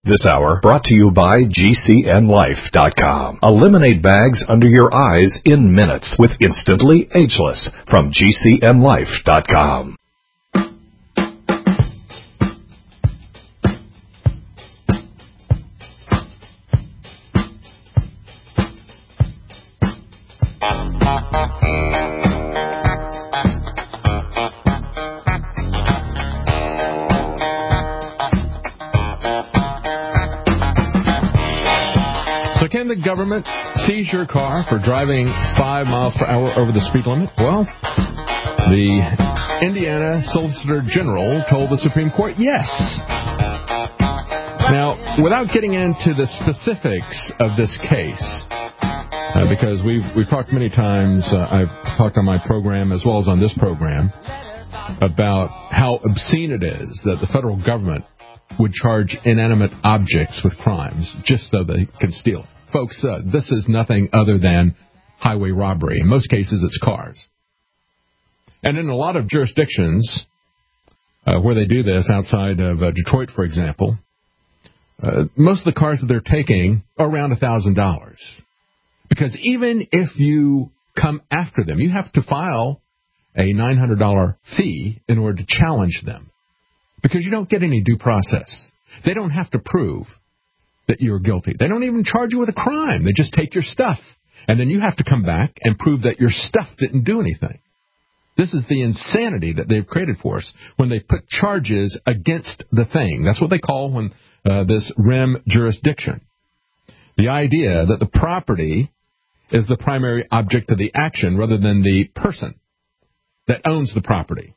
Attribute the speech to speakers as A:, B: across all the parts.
A: This hour brought to you by GCNLife.com. Eliminate bags under your eyes in minutes with Instantly Ageless from GCNLife.com.
B: Can the government seize your car for driving 5 miles per hour over the speed limit? Well, the Indiana Solicitor General told the Supreme Court yes. Now, without getting into the specifics of this case, because we've talked many times, I've talked on my program as well as on this program, about how obscene it is that the federal government would charge inanimate objects with crimes just so they can steal it. Folks, this is nothing other than highway robbery. In most cases, it's cars. And in a lot of jurisdictions where they do this, outside of Detroit, for example, most of the cars that they're taking are around $1,000. Because even if you come after them, you have to file a $900 fee in order to challenge them. Because you don't get any due process. They don't have to prove that you're guilty. They don't even charge you with a crime. They just take your stuff. And then you have to come back and prove that your stuff didn't do anything. This is the insanity that they've created for us when they put charges against the thing. That's what they call when this rem jurisdiction. The idea that the property is the primary object of the action rather than the person that owns the property.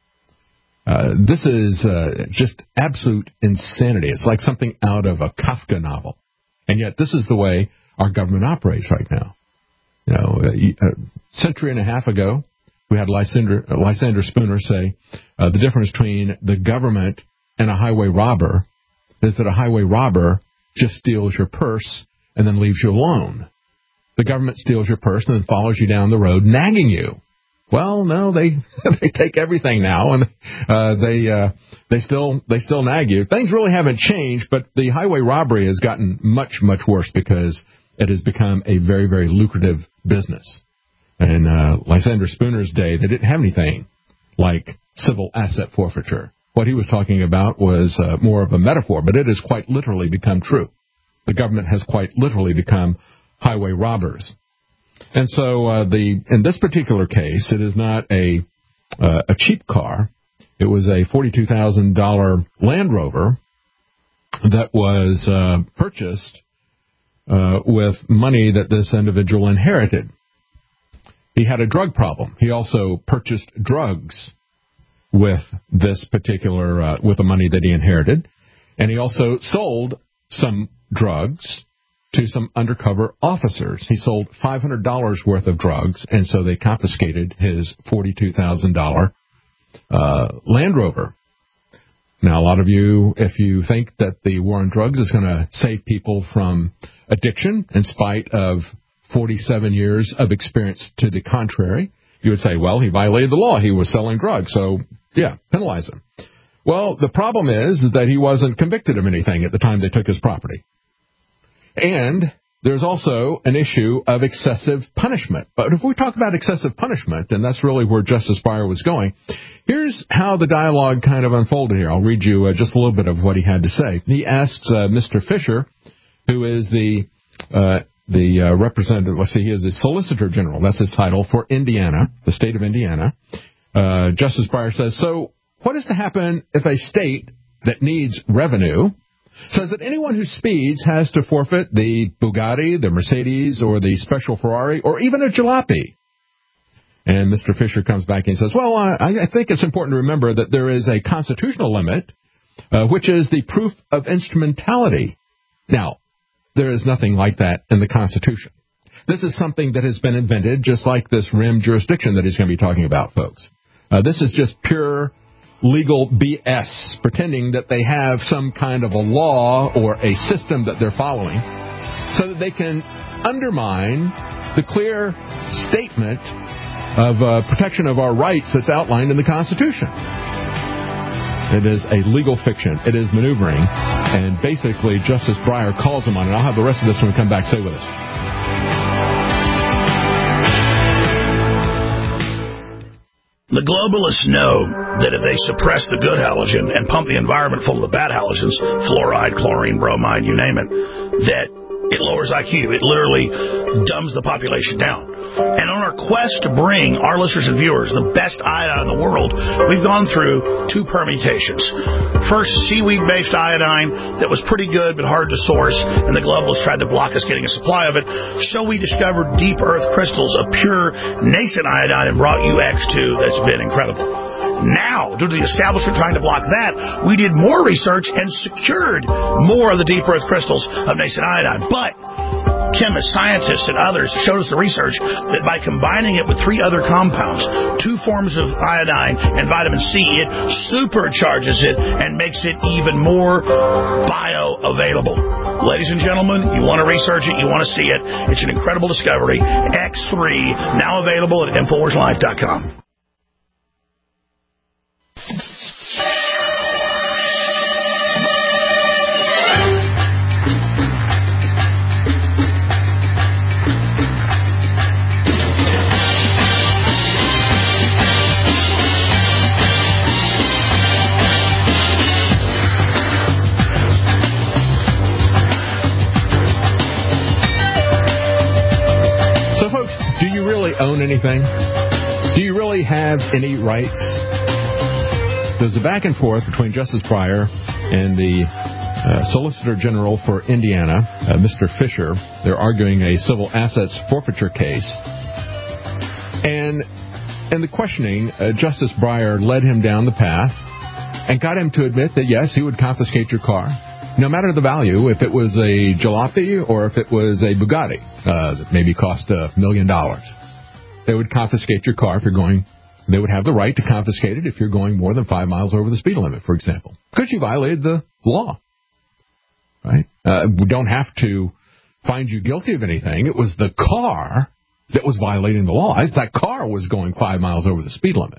B: This is just absolute insanity. It's like something out of a Kafka novel. And yet this is the way our government operates right now. You know, a century and a half ago, we had Lysander Spooner say the difference between the government and a highway robber is that a highway robber just steals your purse and then leaves you alone. The government steals your purse and then follows you down the road nagging you. Well, no, they take everything now, and they still nag you. Things really haven't changed, but the highway robbery has gotten much, much worse because it has become a very, very lucrative business. In Lysander Spooner's day, they didn't have anything like civil asset forfeiture. What he was talking about was more of a metaphor, but it has quite literally become true. The government has quite literally become highway robbers. And so in this particular case, it is not a cheap car. It was a $42,000 Land Rover that was purchased with money that this individual inherited. He had a drug problem. He also purchased drugs with this particular with the money that he inherited, and he also sold some drugs to some undercover officers. He sold $500 worth of drugs, and so they confiscated his $42,000 Land Rover. Now, a lot of you, if you think that the war on drugs is going to save people from addiction, in spite of 47 years of experience to the contrary, you would say, well, he violated the law. He was selling drugs, so, yeah, penalize him. Well, the problem is that he wasn't convicted of anything at the time they took his property. And there's also an issue of excessive punishment. But if we talk about excessive punishment, and that's really where Justice Breyer was going, here's how the dialogue kind of unfolded here. I'll read you just a little bit of what he had to say. He asks Mr. Fisher, who is the representative, he is the Solicitor General, that's his title, for Indiana, the state of Indiana. Justice Breyer says, so what is to happen if a state that needs revenue says that anyone who speeds has to forfeit the Bugatti, the Mercedes, or the Special Ferrari, or even a jalopy? And Mr. Fisher comes back and says, well, I think it's important to remember that there is a constitutional limit, which is the proof of instrumentality. Now, there is nothing like that in the Constitution. This is something that has been invented, just like this rem jurisdiction that he's going to be talking about, folks. This is just pure legal BS, pretending that they have some kind of a law or a system that they're following so that they can undermine the clear statement of protection of our rights that's outlined in the Constitution. It is a legal fiction. It is maneuvering. And basically, Justice Breyer calls him on it. I'll have the rest of this when we come back. Stay with us.
C: The globalists know that if they suppress the good halogen and pump the environment full of the bad halogens, fluoride, chlorine, bromide, you name it, that it lowers IQ. It literally dumbs the population down. And on our quest to bring our listeners and viewers the best iodine in the world, we've gone through two permutations. First, seaweed-based iodine that was pretty good but hard to source, and the globalists tried to block us getting a supply of it. So we discovered deep earth crystals of pure nascent iodine and brought you X2 that's been incredible. Now, due to the establishment trying to block that, we did more research and secured more of the deep earth crystals of nascent iodine. But chemists, scientists, and others showed us the research that by combining it with 3 other compounds, 2 forms of iodine and vitamin C, it supercharges it and makes it even more bioavailable. Ladies and gentlemen, you want to research it, you want to see it. It's an incredible discovery. X3, now available at InfoWarsLife.com.
B: So, folks, do you really own anything? Do you really have any rights? There's a back and forth between Justice Breyer and the Solicitor General for Indiana, Mr. Fisher. They're arguing a civil assets forfeiture case. And in the questioning, Justice Breyer led him down the path and got him to admit that, yes, he would confiscate your car, no matter the value, if it was a jalopy or if it was a Bugatti that maybe cost $1 million. They would confiscate your car if you're going. They would have the right to confiscate it if you're going more than 5 miles over the speed limit, for example, because you violated the law. Right? We don't have to find you guilty of anything. It was the car that was violating the law. That car was going 5 miles over the speed limit.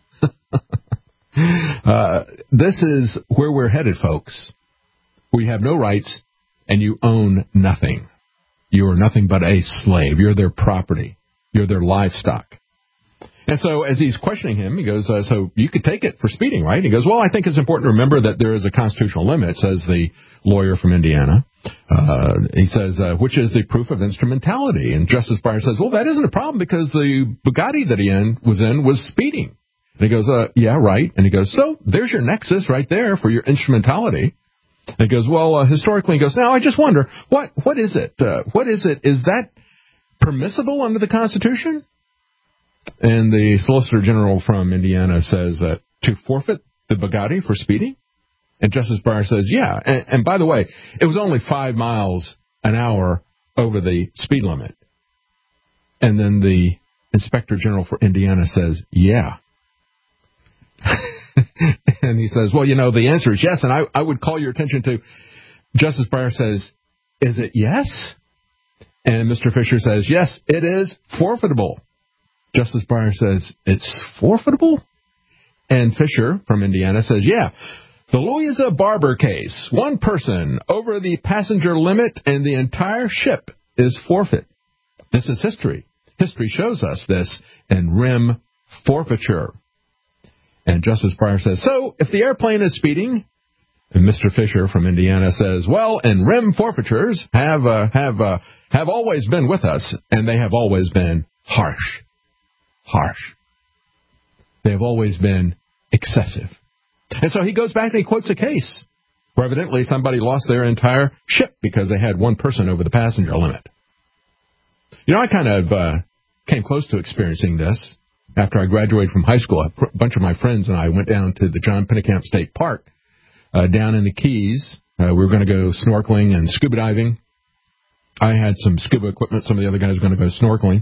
B: This is where we're headed, folks. We have no rights, and you own nothing. You are nothing but a slave. You're their property. You're their livestock. And so as he's questioning him, he goes, so you could take it for speeding, right? He goes, well, I think it's important to remember that there is a constitutional limit, says the lawyer from Indiana. He says, which is the proof of instrumentality. And Justice Breyer says, well, that isn't a problem because the Bugatti that he was speeding. And he goes, yeah, right. And he goes, so there's your nexus right there for your instrumentality. And he goes, well, historically, he goes, now I just wonder, what is it? What is it? Is that permissible under the Constitution? And the Solicitor General from Indiana says to forfeit the Bugatti for speeding? And Justice Breyer says, yeah. And by the way, it was only 5 miles an hour over the speed limit. And then the Inspector General for Indiana says, yeah. And he says, well, the answer is yes. And I would call your attention to Justice Breyer says, is it yes? And Mr. Fisher says, yes, it is forfeitable. Justice Breyer says, it's forfeitable? And Fisher from Indiana says, yeah, the Louisa Barber case, one person over the passenger limit and the entire ship is forfeit. This is history. History shows us this in rim forfeiture. And Justice Breyer says, so if the airplane is speeding, and Mr. Fisher from Indiana says, well, and rim forfeitures have always been with us, and they have always been harsh. They have always been excessive. And so he goes back and he quotes a case where evidently somebody lost their entire ship because they had one person over the passenger limit. I kind of came close to experiencing this after I graduated from high school. A bunch of my friends and I went down to the John Pennekamp State Park down in the Keys. We were going to go snorkeling and scuba diving. I had some scuba equipment. Some of the other guys were going to go snorkeling.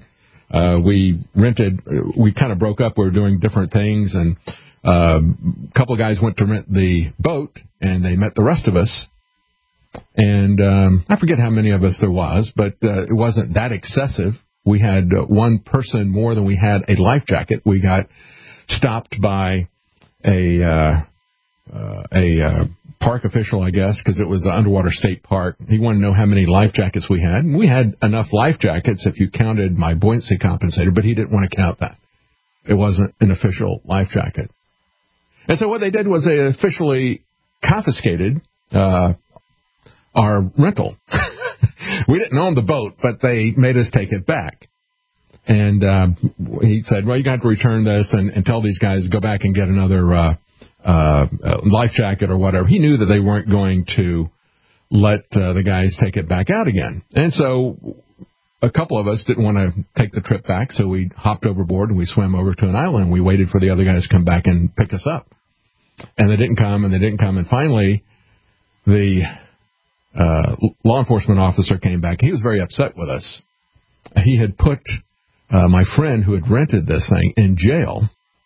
B: We kind of broke up. We were doing different things, and a couple of guys went to rent the boat, and they met the rest of us. And I forget how many of us there was, but it wasn't that excessive. We had one person more than we had a life jacket. We got stopped by a park official, I guess, because it was an underwater state park. He wanted to know how many life jackets we had. And we had enough life jackets if you counted my buoyancy compensator, but he didn't want to count that. It wasn't an official life jacket. And so what they did was they officially confiscated our rental. We didn't own the boat, but they made us take it back. And he said, well, you got to return this and tell these guys to go back and get another life jacket or whatever. He knew that they weren't going to let the guys take it back out again. And so a couple of us didn't want to take the trip back, so we hopped overboard and we swam over to an island. We waited for the other guys to come back and pick us up. And they didn't come, and they didn't come. And finally, the law enforcement officer came back. He was very upset with us. He had put my friend who had rented this thing in jail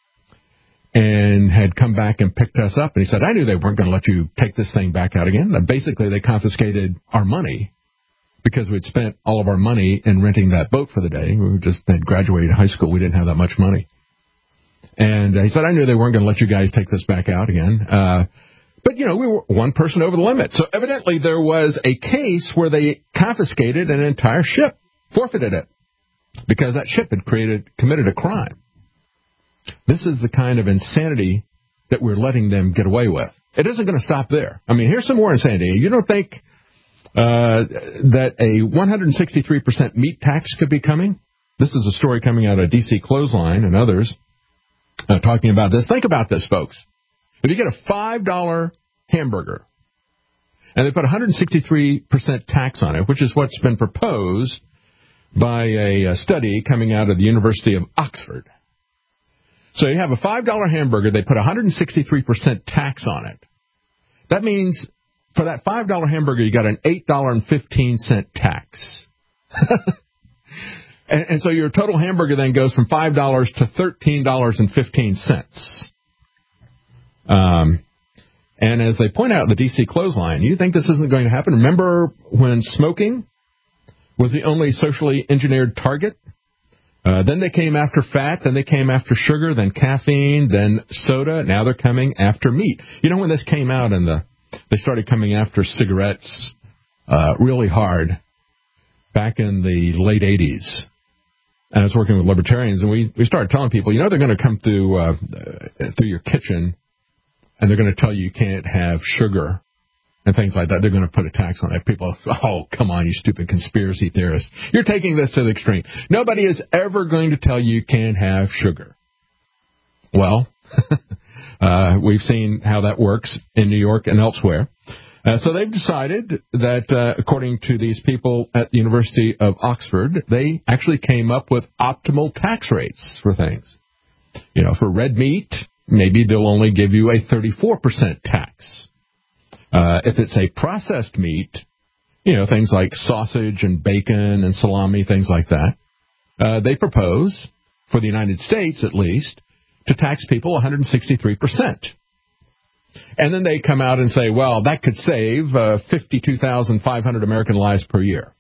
B: and had come back and picked us up. And he said, I knew they weren't going to let you take this thing back out again. And basically, they confiscated our money because we'd spent all of our money in renting that boat for the day. We just had graduated high school. We didn't have that much money. And he said, I knew they weren't going to let you guys take this back out again. But, we were one person over the limit. So evidently there was a case where they confiscated an entire ship, forfeited it, because that ship had committed a crime. This is the kind of insanity that we're letting them get away with. It isn't going to stop there. I mean, here's some more insanity. You don't think that a 163% meat tax could be coming? This is a story coming out of DC Clothesline and others talking about this. Think about this, folks. If you get a $5 hamburger and they put 163% tax on it, which is what's been proposed by a study coming out of the University of Oxford. So you have a $5 hamburger, they put 163% tax on it. That means for that $5 hamburger, you got an $8.15 tax. and so your total hamburger then goes from $5 to $13.15. And as they point out in the DC Clothesline, you think this isn't going to happen? Remember when smoking was the only socially engineered target? Then they came after fat, then they came after sugar, then caffeine, then soda. Now they're coming after meat. You know, when this came out and they started coming after cigarettes really hard back in the late 80s. And I was working with libertarians, and we started telling people, they're going to come through your kitchen, and they're going to tell you can't have sugar and things like that. They're going to put a tax on it. People, oh, come on, you stupid conspiracy theorists. You're taking this to the extreme. Nobody is ever going to tell you can't have sugar. Well, we've seen how that works in New York and elsewhere. So they've decided that, according to these people at the University of Oxford, they actually came up with optimal tax rates for things. For red meat, maybe they'll only give you a 34% tax. If it's a processed meat, things like sausage and bacon and salami, things like that, they propose, for the United States at least, to tax people 163%. And then they come out and say, well, that could save 52,500 American lives per year.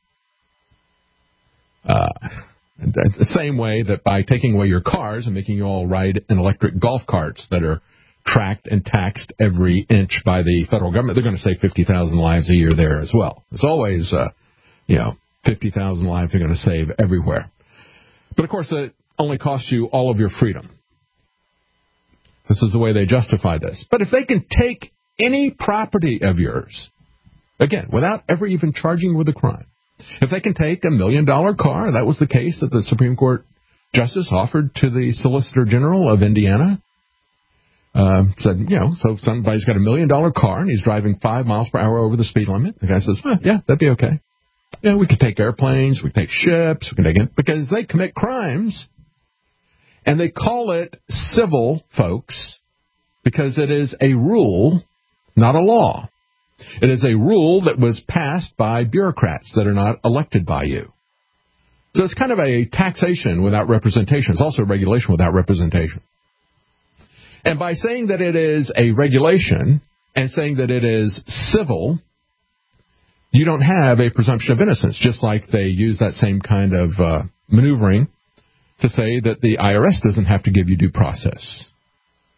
B: The same way that by taking away your cars and making you all ride in electric golf carts that are tracked and taxed every inch by the federal government, they're going to save 50,000 lives a year there as well. It's always, 50,000 lives they're going to save everywhere. But, of course, it only costs you all of your freedom. This is the way they justify this. But if they can take any property of yours, again, without ever even charging you with a crime, if they can take $1 million car, that was the case that the Supreme Court Justice offered to the Solicitor General of Indiana, said, so somebody's got $1 million car and he's driving 5 miles per hour over the speed limit. The guy says, well, yeah, that'd be okay. We could take airplanes, we could take ships, we can take it, because they commit crimes. And they call it civil, folks, because it is a rule, not a law. It is a rule that was passed by bureaucrats that are not elected by you. So it's kind of a taxation without representation. It's also a regulation without representation. And by saying that it is a regulation and saying that it is civil, you don't have a presumption of innocence, just like they use that same kind of maneuvering to say that the IRS doesn't have to give you due process.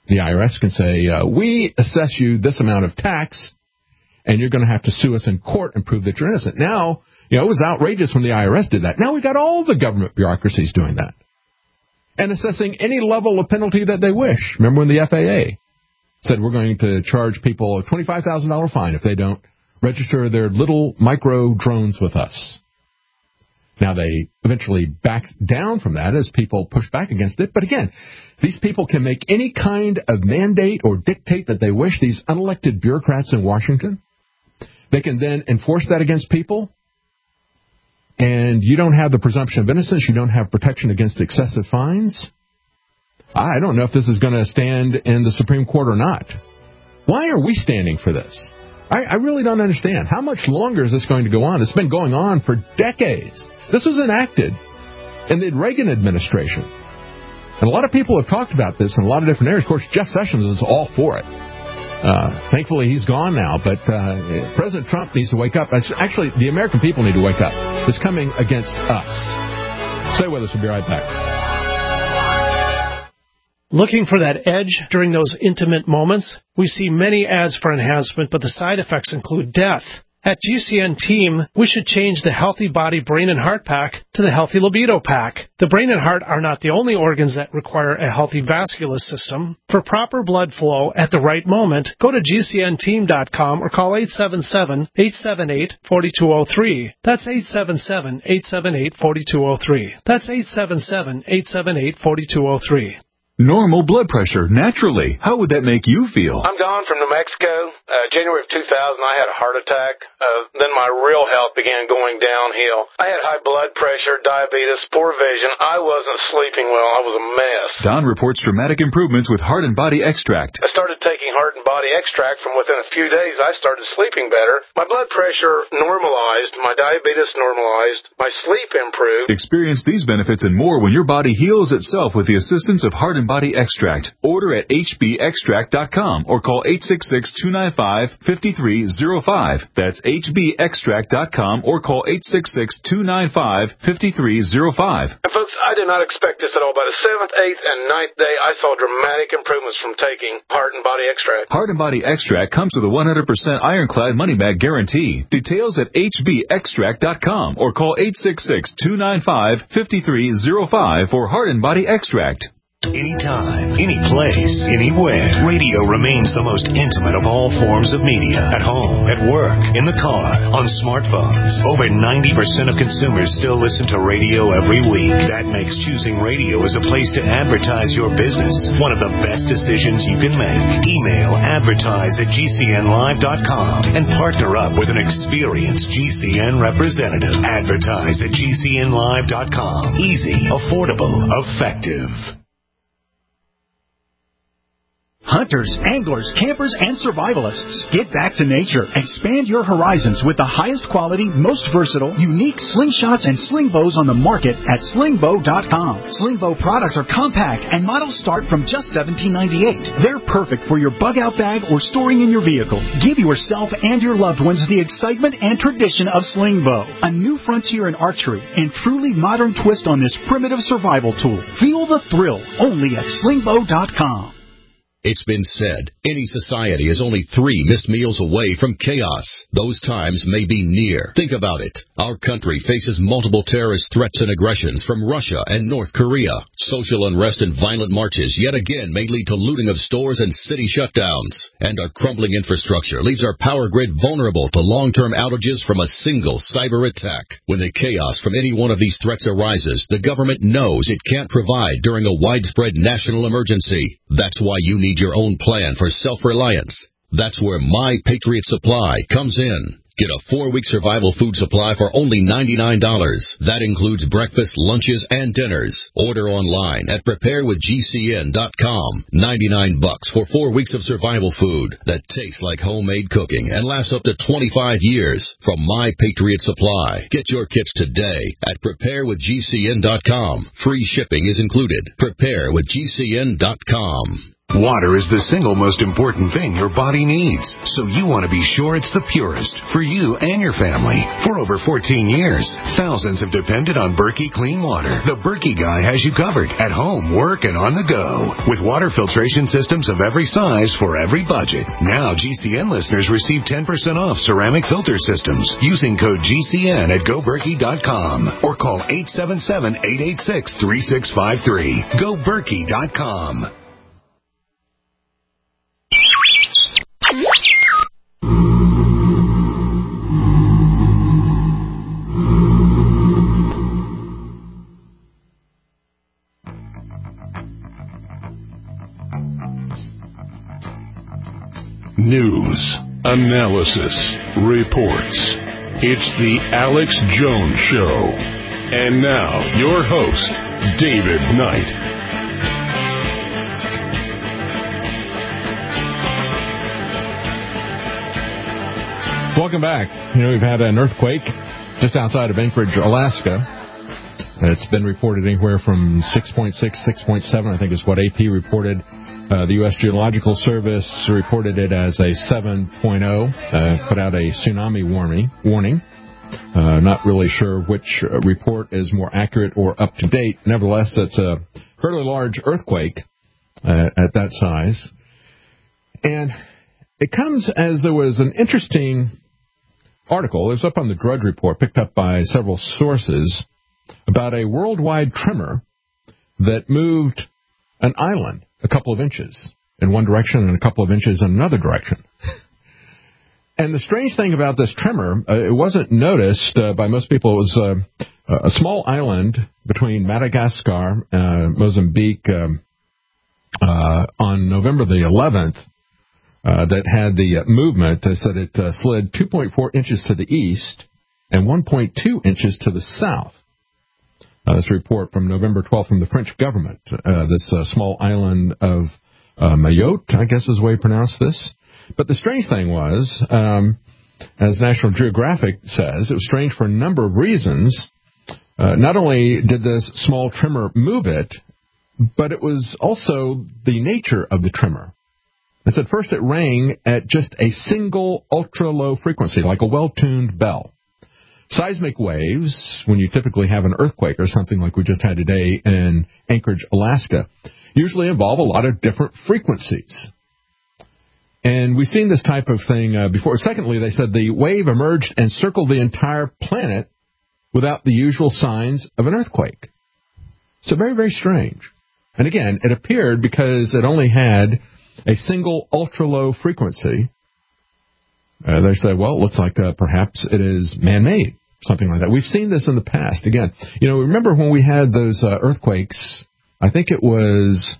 B: The IRS can say, we assess you this amount of tax, and you're going to have to sue us in court and prove that you're innocent. Now, it was outrageous when the IRS did that. Now we've got all the government bureaucracies doing that and assessing any level of penalty that they wish. Remember when the FAA said we're going to charge people a $25,000 fine if they don't register their little micro drones with us. Now, they eventually backed down from that as people pushed back against it. But again, these people can make any kind of mandate or dictate that they wish, these unelected bureaucrats in Washington. They can then enforce that against people. And you don't have the presumption of innocence. You don't have protection against excessive fines. I don't know if this is going to stand in the Supreme Court or not. Why are we standing for this? I really don't understand. How much longer is this going to go on? It's been going on for decades. This was enacted in the Reagan administration. And a lot of people have talked about this in a lot of different areas. Of course, Jeff Sessions is all for it. Thankfully, he's gone now. But President Trump needs to wake up. Actually, the American people need to wake up. It's coming against us. Stay with us. We'll be right back.
D: Looking for that edge during those intimate moments? We see many ads for enhancement, but the side effects include death. At GCN Team, we should change the Healthy Body, Brain, and Heart Pack to the Healthy Libido Pack. The brain and heart are not the only organs that require a healthy vascular system. For proper blood flow at the right moment, go to GCNteam.com or call 877-878-4203. That's 877-878-4203. That's 877-878-4203.
E: Normal blood pressure, naturally. How would that make you feel?
F: I'm Don from New Mexico. January of 2000, I had a heart attack. Then my real health began going downhill. I had high blood pressure, diabetes, poor vision. I wasn't sleeping well. I was a mess.
E: Don reports dramatic improvements with Heart and Body Extract.
F: I started taking Heart and Body Extract. From within a few days, I started sleeping better. My blood pressure normalized. My diabetes normalized. My sleep improved.
E: Experience these benefits and more when your body heals itself with the assistance of Heart and Body Extract. Order at hbextract.com or call 866-295-5305. That's hbextract.com or call 866-295-5305.
F: And folks, I did not expect this at all. By the 7th, 8th, and 9th day, I saw dramatic improvements from taking Heart and Body Extract.
E: Heart and Body Extract comes with a 100% ironclad money-back guarantee. Details at hbextract.com or call 866-295-5305 for Heart and Body Extract.
A: Anytime, any place, anywhere, radio remains the most intimate of all forms of media. At home, at work, in the car, on smartphones. Over 90% of consumers still listen to radio every week. That makes choosing radio as a place to advertise your business one of the best decisions you can make. Email advertise@gcnlive.com and partner up with an experienced GCN representative. Advertise at gcnlive.com. Easy, affordable, effective.
G: Hunters, anglers, campers, and survivalists. Get back to nature. Expand your horizons with the highest quality, most versatile, unique slingshots and sling bows on the market at slingbow.com. Slingbow products are compact and models start from just $17.98. They're perfect for your bug-out bag or storing in your vehicle. Give yourself and your loved ones the excitement and tradition of Slingbow, a new frontier in archery and truly modern twist on this primitive survival tool. Feel the thrill only at slingbow.com.
H: It's been said, any society is only 3 missed meals away from chaos. Those times may be near. Think about it. Our country faces multiple terrorist threats and aggressions from Russia and North Korea. Social unrest and violent marches yet again may lead to looting of stores and city shutdowns. And our crumbling infrastructure leaves our power grid vulnerable to long-term outages from a single cyber attack. When the chaos from any one of these threats arises, the government knows it can't provide during a widespread national emergency. That's why you need your own plan for self-reliance. That's where My Patriot Supply comes in. Get a 4-week survival food supply for only $99. That includes breakfast, lunches, and dinners. Order online at preparewithgcn.com. $99 for 4 weeks of survival food that tastes like homemade cooking and lasts up to 25 years from My Patriot Supply. Get your kits today at preparewithgcn.com. Free shipping is included. Preparewithgcn.com.
A: Water is the single most important thing your body needs, so you want to be sure it's the purest for you and your family. For over 14 years, thousands have depended on Berkey Clean Water. The Berkey guy has you covered at home, work, and on the go. With water filtration systems of every size for every budget. Now GCN listeners receive 10% off ceramic filter systems using code GCN at GoBerkey.com or call 877-886-3653. GoBerkey.com.
I: News, analysis, reports. It's the Alex Jones Show. And now, your host, David Knight.
B: Welcome back. We've had an earthquake just outside of Anchorage, Alaska. It's been reported anywhere from 6.6, 6.7, I think is what AP reported. The U.S. Geological Service reported it as a 7.0, put out a tsunami warning. Not really sure which report is more accurate or up to date. Nevertheless, it's a fairly large earthquake at that size. And it comes as there was an interesting article. It was up on the Drudge Report, picked up by several sources, about a worldwide tremor that moved an island a couple of inches in one direction and a couple of inches in another direction. And the strange thing about this tremor, it wasn't noticed by most people. It was a small island between Madagascar, Mozambique, on November the 11th, that had the movement. They said it slid 2.4 inches to the east and 1.2 inches to the south. This report from November 12th from the French government. This small island of Mayotte, I guess is the way you pronounce this. But the strange thing was, as National Geographic says, it was strange for a number of reasons. Not only did this small tremor move it, but it was also the nature of the tremor. It said first it rang at just a single ultra-low frequency, like a well-tuned bell. Seismic waves, when you typically have an earthquake or something like we just had today in Anchorage, Alaska, usually involve a lot of different frequencies. And we've seen this type of thing before. Secondly, they said the wave emerged and circled the entire planet without the usual signs of an earthquake. So very, very strange. And again, it appeared because it only had a single ultra-low frequency. They said, well, it looks like perhaps it is man-made, something like that. We've seen this in the past. Again, remember when we had those earthquakes, I think it was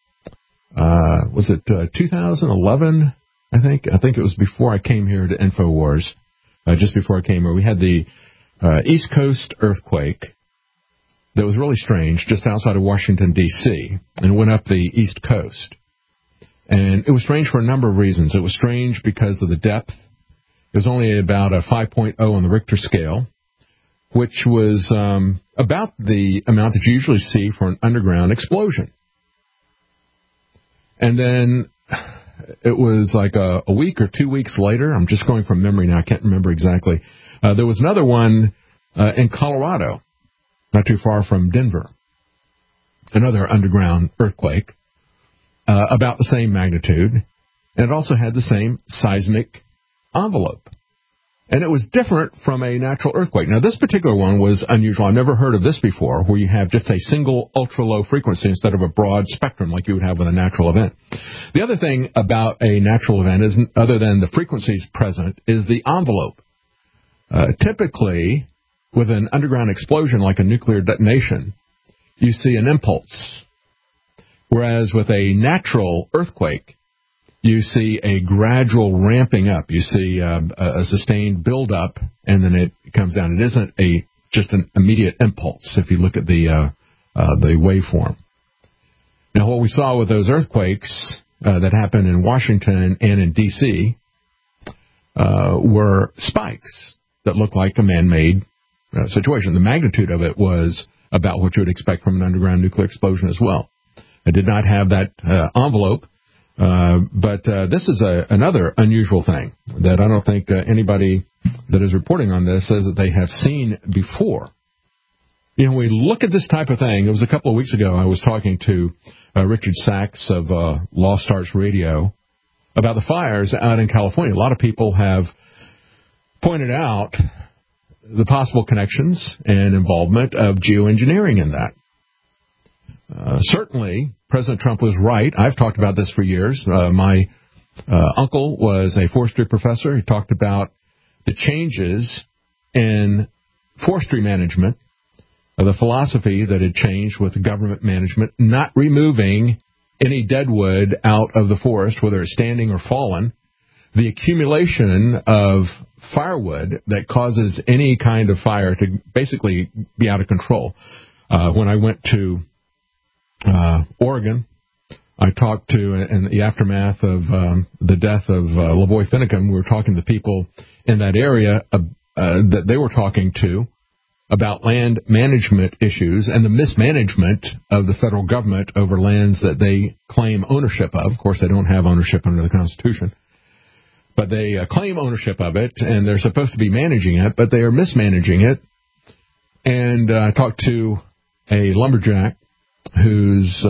B: 2011, I think it was before I came here to InfoWars, just before I came here. We had the East Coast earthquake that was really strange, just outside of Washington, D.C., and went up the East Coast. And it was strange for a number of reasons. It was strange because of the depth. It was only about a 5.0 on the Richter scale, which was about the amount that you usually see for an underground explosion. And then it was like a week or 2 weeks later. I'm just going from memory now. I can't remember exactly. There was another one in Colorado, not too far from Denver, another underground earthquake, about the same magnitude. And it also had the same seismic envelope. And it was different from a natural earthquake. Now, this particular one was unusual. I've never heard of this before, where you have just a single ultra-low frequency instead of a broad spectrum like you would have with a natural event. The other thing about a natural event, is, other than the frequencies present, is the envelope. Typically, with an underground explosion like a nuclear detonation, you see an impulse. Whereas with a natural earthquake, you see a gradual ramping up. You see a sustained build-up, and then it comes down. It isn't just an immediate impulse if you look at the waveform. Now, what we saw with those earthquakes that happened in Washington and in D.C. Were spikes that looked like a man-made situation. The magnitude of it was about what you would expect from an underground nuclear explosion as well. It did not have that envelope. But this is another unusual thing that I don't think anybody that is reporting on this says that they have seen before. You know, we look at this type of thing. It was a couple of weeks ago I was talking to Richard Sachs of Lost Arts Radio about the fires out in California. A lot of people have pointed out the possible connections and involvement of geoengineering in that. Certainly, President Trump was right. I've talked about this for years. My uncle was a forestry professor. He talked about the changes in forestry management, the philosophy that had changed with government management, not removing any dead wood out of the forest, whether it's standing or fallen, the accumulation of firewood that causes any kind of fire to basically be out of control. When I went to Oregon, I talked to, in the aftermath of the death of Lavoy Finicum, we were talking to people in that area that they were talking to about land management issues and the mismanagement of the federal government over lands that they claim ownership of. Of course, they don't have ownership under the Constitution, but they claim ownership of it, and they're supposed to be managing it, but they are mismanaging it. And I talked to a lumberjack whose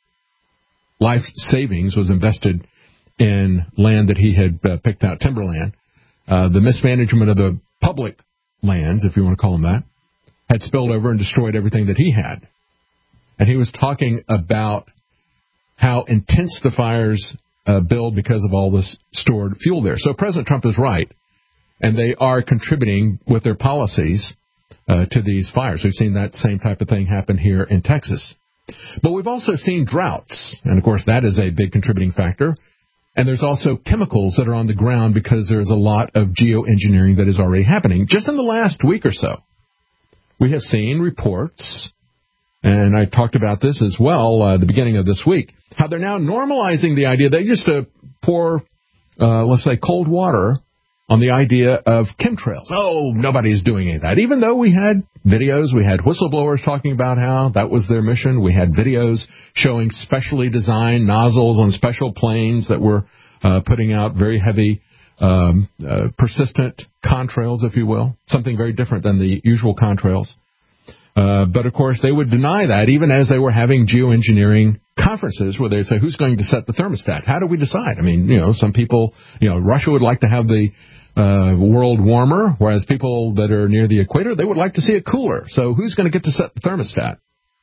B: life savings was invested in land that he had picked out, timberland. The mismanagement of the public lands, if you want to call them that, had spilled over and destroyed everything that he had. And he was talking about how intense the fires build because of all this stored fuel there. So President Trump is right, and they are contributing with their policies to these fires. We've seen that same type of thing happen here in Texas. But we've also seen droughts, and of course that is a big contributing factor. And there's also chemicals that are on the ground because there's a lot of geoengineering that is already happening. Just in the last week or so, we have seen reports, and I talked about this as well at the beginning of this week, how they're now normalizing the idea. They used to pour, let's say, cold water on the idea of chemtrails. Oh, nobody's doing any of that. Even though we had videos, we had whistleblowers talking about how that was their mission. We had videos showing specially designed nozzles on special planes that were putting out very heavy, persistent contrails, if you will, something very different than the usual contrails. But, of course, they would deny that even as they were having geoengineering conferences where they'd say, who's going to set the thermostat? How do we decide? I mean, some people, Russia would like to have the world warmer, whereas people that are near the equator, they would like to see it cooler. So who's going to get to set the thermostat?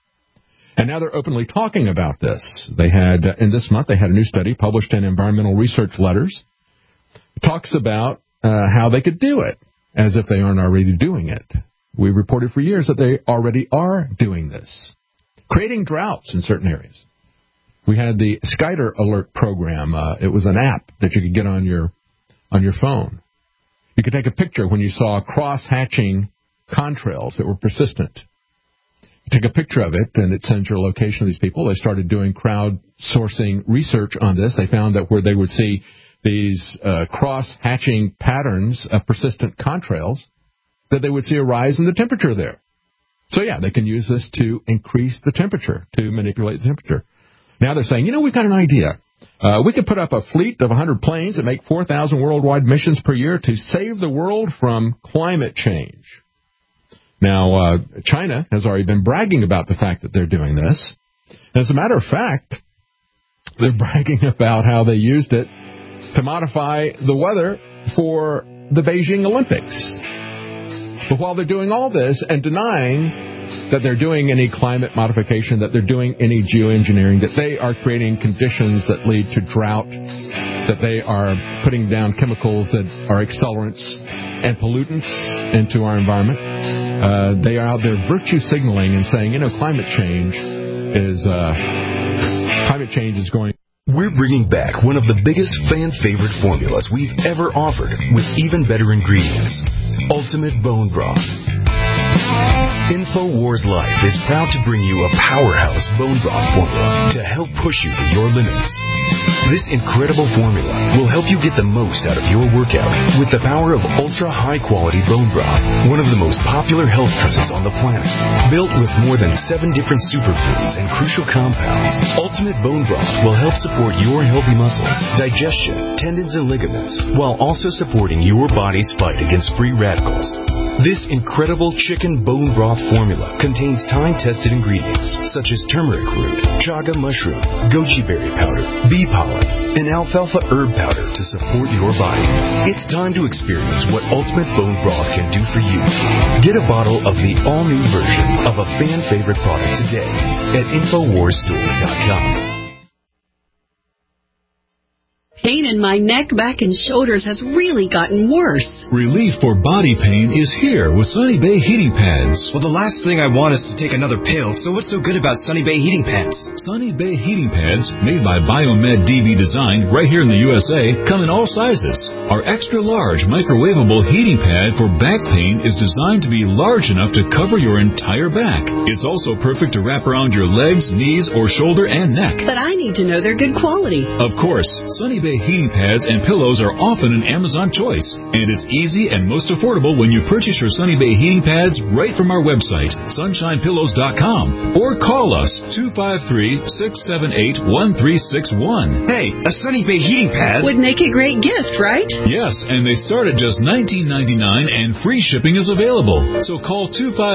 B: And now they're openly talking about this. They had, in this month, they had a new study published in Environmental Research Letters. It talks about how they could do it, as if they aren't already doing it. We reported for years that they already are doing this, creating droughts in certain areas. We had the Skyder Alert program. It was an app that you could get on your phone. You could take a picture when you saw cross-hatching contrails that were persistent. You take a picture of it, and it sends your location of these people. They started doing crowdsourcing research on this. They found that where they would see these cross-hatching patterns of persistent contrails, that they would see a rise in the temperature there. So, yeah, they can use this to increase the temperature, to manipulate the temperature. Now they're saying, we've got an idea. We could put up a fleet of 100 planes that make 4,000 worldwide missions per year to save the world from climate change. Now, China has already been bragging about the fact that they're doing this. And as a matter of fact, they're bragging about how they used it to modify the weather for the Beijing Olympics. But while they're doing all this and denying that they're doing any climate modification, that they're doing any geoengineering, that they are creating conditions that lead to drought, that they are putting down chemicals that are accelerants and pollutants into our environment, they are out there virtue signaling and saying, climate change is going.
J: We're bringing back one of the biggest fan-favorite formulas we've ever offered with even better ingredients. Ultimate Bone Broth. InfoWars Life is proud to bring you a powerhouse bone broth formula to help push you to your limits. This incredible formula will help you get the most out of your workout with the power of ultra high-quality bone broth, one of the most popular health trends on the planet. Built with more than 7 different superfoods and crucial compounds, Ultimate Bone Broth will help support your healthy muscles, digestion, tendons, and ligaments, while also supporting your body's fight against free radicals. This incredible chicken bone broth formula contains time-tested ingredients such as turmeric root, chaga mushroom, goji berry powder, bee pollen, and alfalfa herb powder to support your body. It's time to experience what Ultimate Bone Broth can do for you. Get a bottle of the all-new version of a fan-favorite product today at InfoWarsStore.com.
K: Pain in my neck, back, and shoulders has really gotten worse.
L: Relief for body pain is here with Sunny Bay Heating Pads.
M: Well, the last thing I want is to take another pill, so what's so good about Sunny Bay Heating Pads?
L: Sunny Bay Heating Pads, made by Biomed DB Design right here in the USA, come in all sizes. Our extra-large microwavable heating pad for back pain is designed to be large enough to cover your entire back. It's also perfect to wrap around your legs, knees, or shoulder and neck.
K: But I need to know they're good quality.
L: Of course, Sunny Bay heating pads and pillows are often an Amazon choice, and it's easy and most affordable when you purchase your Sunny Bay heating pads right from our website, sunshinepillows.com, or call us 253-678-1361.
M: Hey, a Sunny Bay heating pad
K: would make a great gift, right?
L: Yes, and they start at just $19.99 and free shipping is available. So call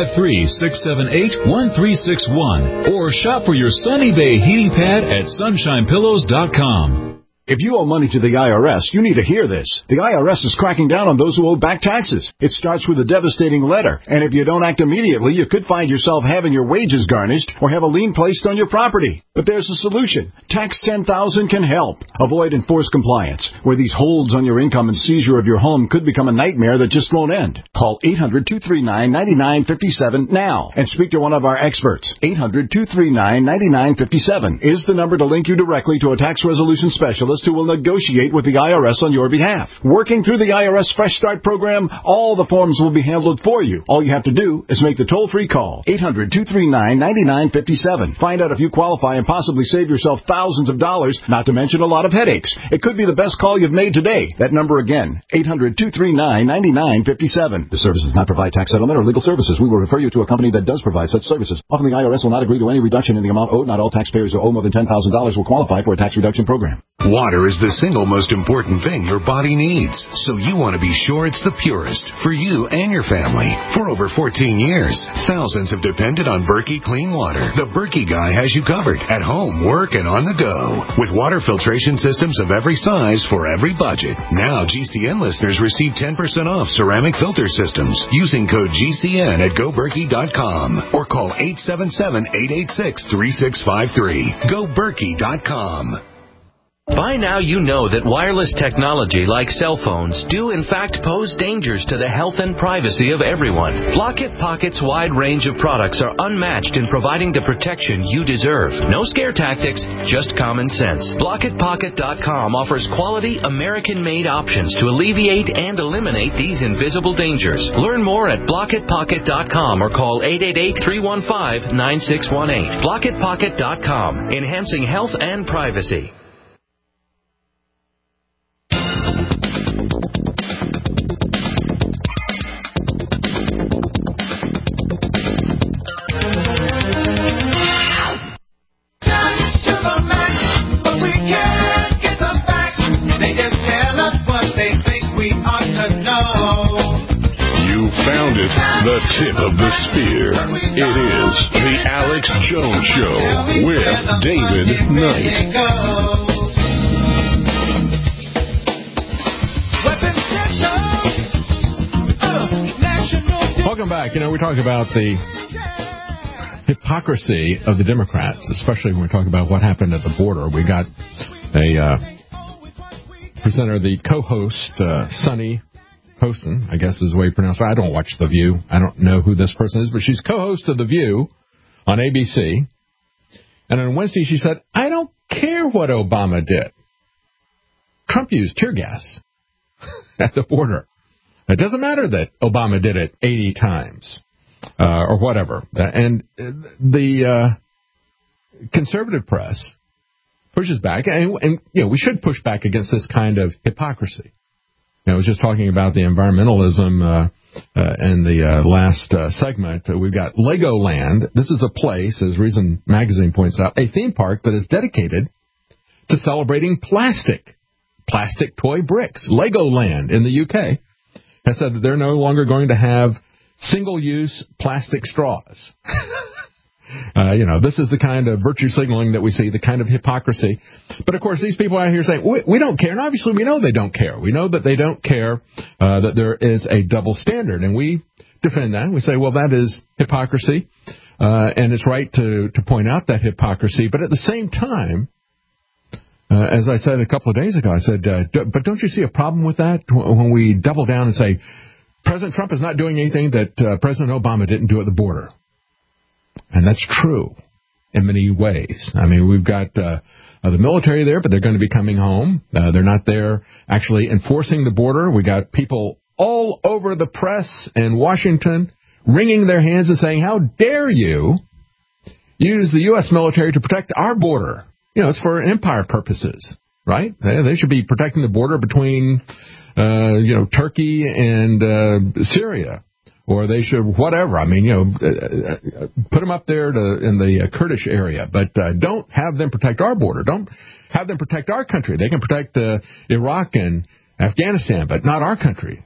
L: 253-678-1361 or shop for your Sunny Bay heating pad at sunshinepillows.com.
N: If you owe money to the IRS, you need to hear this. The IRS is cracking down on those who owe back taxes. It starts with a devastating letter, and if you don't act immediately, you could find yourself having your wages garnished or have a lien placed on your property. But there's a solution. Tax 10,000 can help. Avoid enforced compliance, where these holds on your income and seizure of your home could become a nightmare that just won't end. Call 800-239-9957 now and speak to one of our experts. 800-239-9957 is the number to link you directly to a tax resolution specialist who will negotiate with the IRS on your behalf. Working through the IRS Fresh Start program, all the forms will be handled for you. All you have to do is make the toll-free call, 800-239-9957. Find out if you qualify and possibly save yourself thousands of dollars, not to mention a lot of headaches. It could be the best call you've made today. That number again, 800-239-9957. The service does not provide tax settlement or legal services. We will refer you to a company that does provide such services. Often the IRS will not agree to any reduction in the amount owed. Not all taxpayers who owe more than $10,000 will qualify for a tax reduction program.
A: Water is the single most important thing your body needs, so you want to be sure it's the purest for you and your family. For over 14 years, thousands have depended on Berkey Clean Water. The Berkey guy has you covered at home, work, and on the go. With water filtration systems of every size for every budget. Now GCN listeners receive 10% off ceramic filter systems using code GCN at GoBerkey.com or call 877-886-3653. GoBerkey.com.
O: By now you know that wireless technology like cell phones do in fact pose dangers to the health and privacy of everyone. Blockit Pocket's wide range of products are unmatched in providing the protection you deserve. No scare tactics, just common sense. BlockitPocket.com offers quality American-made options to alleviate and eliminate these invisible dangers. Learn more at BlockitPocket.com or call 888-315-9618. BlockitPocket.com, enhancing health and privacy.
I: The tip of the spear. It is the Alex Jones Show with David Knight.
B: Welcome back. You know, we talk about the hypocrisy of the Democrats, especially when we talk about what happened at the border. We got a presenter, the co-host, Sunny Poston, I guess is the way you pronounce it. I don't watch The View. I don't know who this person is, but she's co-host of The View on ABC. And on Wednesday she said, I don't care what Obama did. Trump used tear gas at the border. It doesn't matter that Obama did it 80 times or whatever. And the conservative press pushes back, and we should push back against this kind of hypocrisy. I was just talking about the environmentalism in the last segment. We've got Legoland. This is a place, as Reason Magazine points out, a theme park that is dedicated to celebrating plastic toy bricks. Legoland in the UK has said that they're no longer going to have single-use plastic straws. This is the kind of virtue signaling that we see, the kind of hypocrisy. But, of course, these people out here saying, we don't care. And obviously we know they don't care. We know that they don't care that there is a double standard. And we defend that. We say, well, that is hypocrisy. And it's right to point out that hypocrisy. But at the same time, as I said a couple of days ago, I said, but don't you see a problem with that when we double down and say, President Trump is not doing anything that President Obama didn't do at the border? And that's true in many ways. I mean, we've got the military there, but they're going to be coming home. They're not there actually enforcing the border. We got people all over the press in Washington wringing their hands and saying, how dare you use the U.S. military to protect our border? It's for empire purposes, right? They should be protecting the border between, Turkey and Syria. Or they should, whatever. I mean, put them up there in the Kurdish area. But don't have them protect our border. Don't have them protect our country. They can protect Iraq and Afghanistan, but not our country.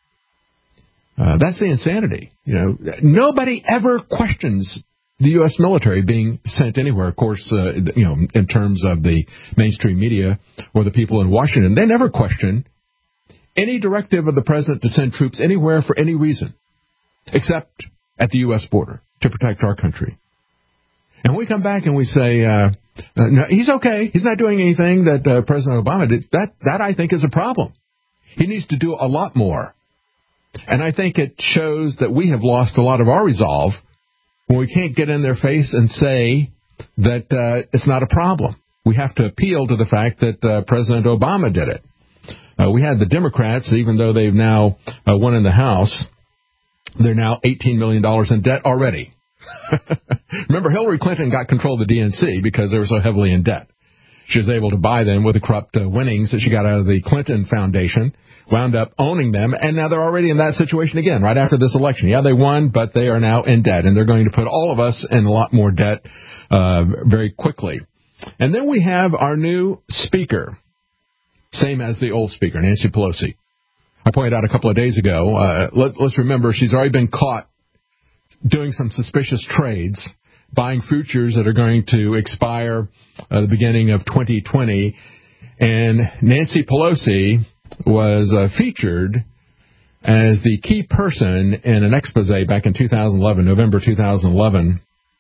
B: That's the insanity. Nobody ever questions the U.S. military being sent anywhere. Of course, in terms of the mainstream media or the people in Washington, they never question any directive of the president to send troops anywhere for any reason, except at the U.S. border to protect our country. And we come back and we say, no, he's okay. He's not doing anything that President Obama did. That I think is a problem. He needs to do a lot more. And I think it shows that we have lost a lot of our resolve when we can't get in their face and say that it's not a problem. We have to appeal to the fact that President Obama did it. We had the Democrats, even though they've now won in the House, they're now $18 million in debt already. Remember, Hillary Clinton got control of the DNC because they were so heavily in debt. She was able to buy them with the corrupt winnings that she got out of the Clinton Foundation, wound up owning them, and now they're already in that situation again right after this election. Yeah, they won, but they are now in debt, and they're going to put all of us in a lot more debt very quickly. And then we have our new speaker, same as the old speaker, Nancy Pelosi. I pointed out a couple of days ago, let's remember she's already been caught doing some suspicious trades, buying futures that are going to expire the beginning of 2020. And Nancy Pelosi was featured as the key person in an expose back in 2011, November 2011,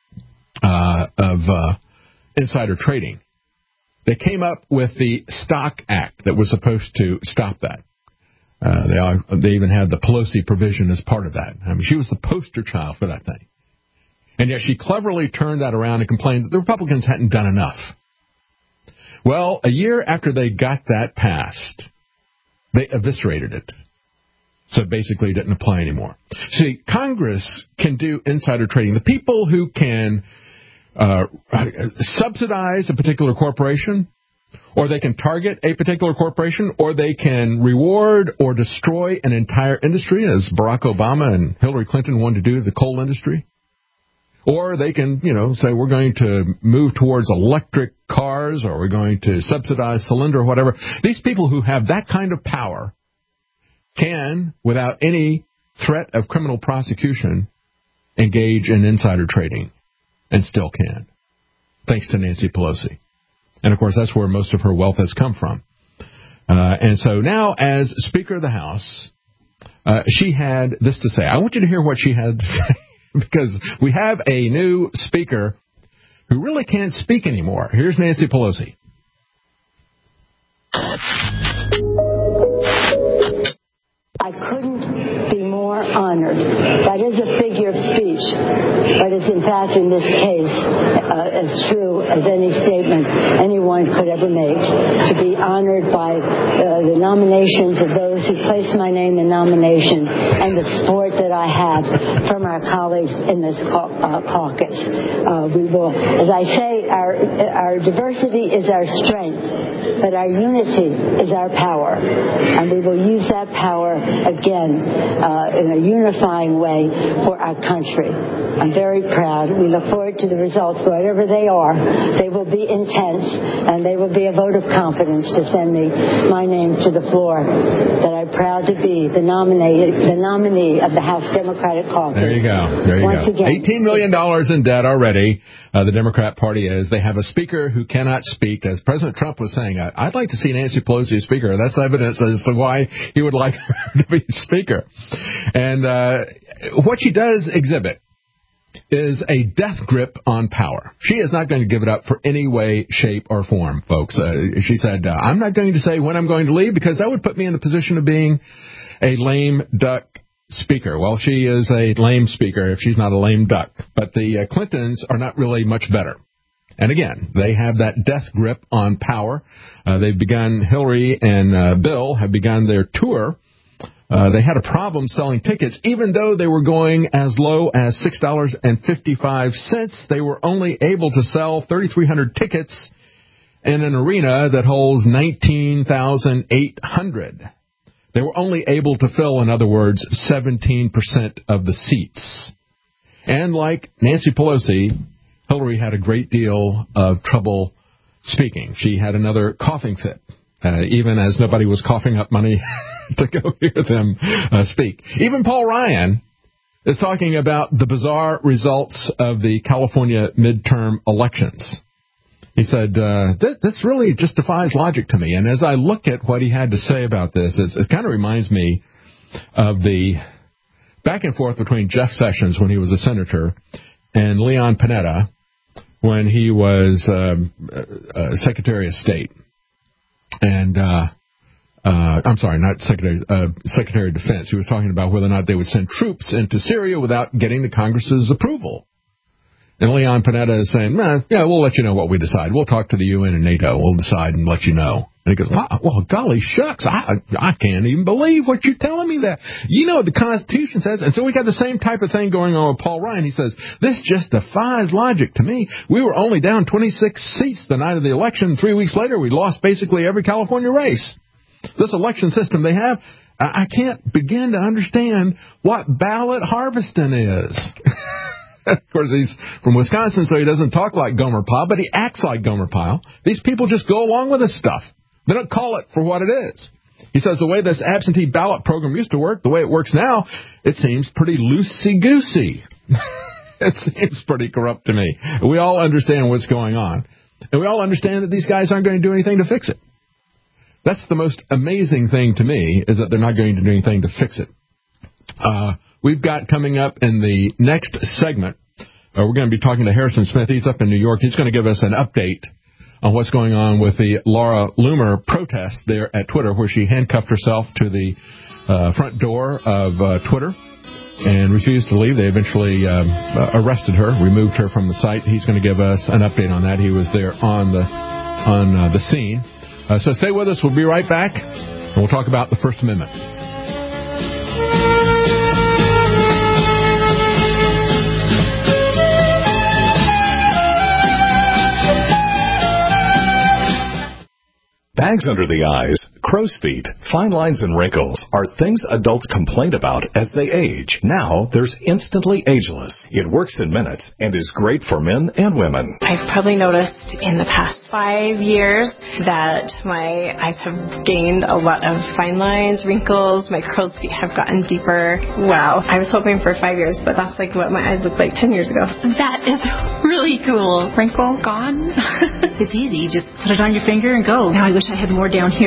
B: of insider trading. They came up with the Stock Act that was supposed to stop that. They even had the Pelosi provision as part of that. I mean, she was the poster child for that thing. And yet she cleverly turned that around and complained that the Republicans hadn't done enough. Well, a year after they got that passed, they eviscerated it. So it basically didn't apply anymore. See, Congress can do insider trading. The people who can subsidize a particular corporation, or they can target a particular corporation, or they can reward or destroy an entire industry, as Barack Obama and Hillary Clinton wanted to do the coal industry. Or they can, say we're going to move towards electric cars, or we're going to subsidize cylinder or whatever. These people who have that kind of power can, without any threat of criminal prosecution, engage in insider trading, and still can, thanks to Nancy Pelosi. And, of course, that's where most of her wealth has come from. And so now, as Speaker of the House, she had this to say. I want you to hear what she had to say, because we have a new speaker who really can't speak anymore. Here's Nancy Pelosi.
P: I couldn't be more more honored. That is a figure of speech, but it's in fact in this case as true as any statement anyone could ever make, to be honored by the nominations of those who placed my name in nomination and the support that I have from our colleagues in this caucus. We will, as I say, our diversity is our strength, but our unity is our power, and we will use that power again in a unifying way for our country. I'm very proud. We look forward to the results, whatever they are. They will be intense, and they will be a vote of confidence to send me my name to the floor. That I'm proud to be the nominee of the House Democratic Caucus.
B: There you go. There you
P: Once
B: go.
P: again,
B: $18 million in debt already. The Democrat Party is. They have a speaker who cannot speak. As President Trump was saying, I'd like to see Nancy Pelosi as speaker. That's evidence as to why he would like her to be speaker. And what she does exhibit is a death grip on power. She is not going to give it up for any way, shape, or form, folks. She said, I'm not going to say when I'm going to leave because that would put me in the position of being a lame duck speaker. Well, she is a lame speaker if she's not a lame duck. But the Clintons are not really much better. And again, they have that death grip on power. They've begun, Hillary and Bill have begun their tour. They had a problem selling tickets. Even though they were going as low as $6.55, they were only able to sell 3,300 tickets in an arena that holds 19,800. They were only able to fill, in other words, 17% of the seats. And like Nancy Pelosi, Hillary had a great deal of trouble speaking. She had another coughing fit, even as nobody was coughing up money to go hear them speak. Even Paul Ryan is talking about the bizarre results of the California midterm elections. He said, this really just defies logic to me. And as I look at what he had to say about this, it kind of reminds me of the back and forth between Jeff Sessions when he was a senator and Leon Panetta when he was Secretary of State. And I'm sorry, not Secretary of Defense. He was talking about whether or not they would send troops into Syria without getting the Congress's approval. And Leon Panetta is saying, yeah, we'll let you know what we decide. We'll talk to the UN and NATO. We'll decide and let you know. And he goes, well, golly shucks, I can't even believe what you're telling me that. You know what the Constitution says. And so we got the same type of thing going on with Paul Ryan. He says, this just defies logic to me. We were only down 26 seats the night of the election. 3 weeks later, we lost basically every California race. This election system they have, I can't begin to understand what ballot harvesting is. Of course, he's from Wisconsin, so he doesn't talk like Gomer Pyle, but he acts like Gomer Pyle. These people just go along with this stuff. They don't call it for what it is. He says the way this absentee ballot program used to work, the way it works now, it seems pretty loosey-goosey. It seems pretty corrupt to me. We all understand what's going on. And we all understand that these guys aren't going to do anything to fix it. That's the most amazing thing to me, is that they're not going to do anything to fix it. We've got coming up in the next segment, we're going to be talking to Harrison Smith. He's up in New York. He's going to give us an update on what's going on with the Laura Loomer protest there at Twitter, where she handcuffed herself to the front door of Twitter and refused to leave. They eventually arrested her, removed her from the site. He's going to give us an update on that. He was there on the scene. So stay with us. We'll be right back, and we'll talk about the First Amendment.
Q: Bags under the eyes, crow's feet, fine lines and wrinkles are things adults complain about as they age. Now there's Instantly Ageless. It works in minutes and is great for men and women.
R: I've probably noticed in the past 5 years that my eyes have gained a lot of fine lines, wrinkles, my crow's feet have gotten deeper. Wow. I was hoping for 5 years, but that's like what my eyes looked like 10 years ago.
S: That is really cool. Wrinkle gone.
T: It's easy. You just put it on your finger and go. Now I wish I had more down here because I can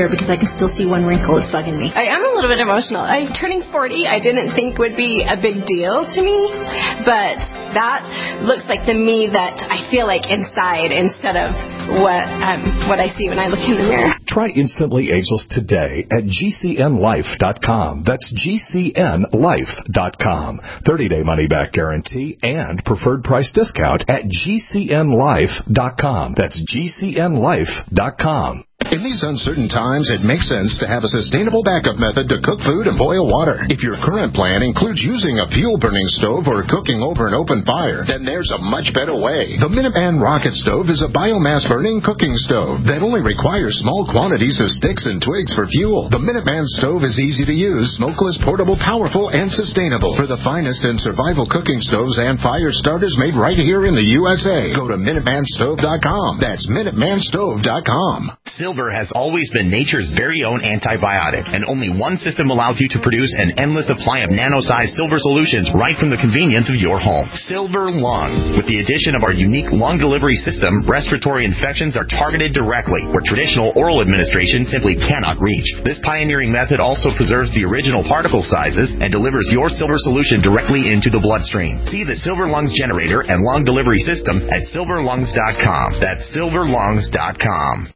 K: still see one wrinkle that's bugging me.
R: I am a little bit emotional. I'm turning 40. I didn't think would be a big deal to me, but that looks like the me that I feel like inside instead of what I see when I look in the mirror.
Q: Try Instantly Ageless today at GCNLife.com. That's GCNLife.com. 30-day money-back guarantee and preferred price discount at GCNLife.com. That's GCNLife.com.
I: In these uncertain times, it makes sense to have a sustainable backup method to cook food and boil water. If your current plan includes using a fuel-burning stove or cooking over an open fire, then there's a much better way. The Minuteman Rocket Stove is a biomass-burning cooking stove that only requires small quantities of sticks and twigs for fuel. The Minuteman Stove is easy to use, smokeless, portable, powerful, and sustainable. For the finest in survival cooking stoves and fire starters made right here in the USA, go to MinutemanStove.com. That's MinutemanStove.com.
T: Silver has always been nature's very own antibiotic, and only one system allows you to produce an endless supply of nano-sized silver solutions right from the convenience of your home. Silver Lungs. With the addition of our unique lung delivery system, respiratory infections are targeted directly, where traditional oral administration simply cannot reach. This pioneering method also preserves the original particle sizes and delivers your silver solution directly into the bloodstream. See the Silver Lungs generator and lung delivery system at silverlungs.com. That's silverlungs.com.